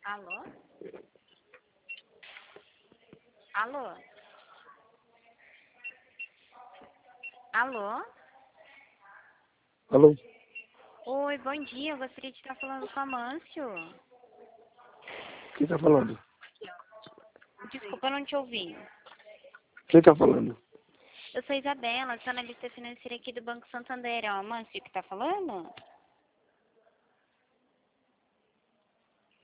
Alô? Alô? Alô? Alô? Oi, bom dia. Eu gostaria de estar falando com a Amâncio. Quem tá falando? Desculpa, eu não te ouvi. Quem tá falando? Eu sou Isabela, sou analista financeira aqui do Banco Santander. É o Amâncio que está falando?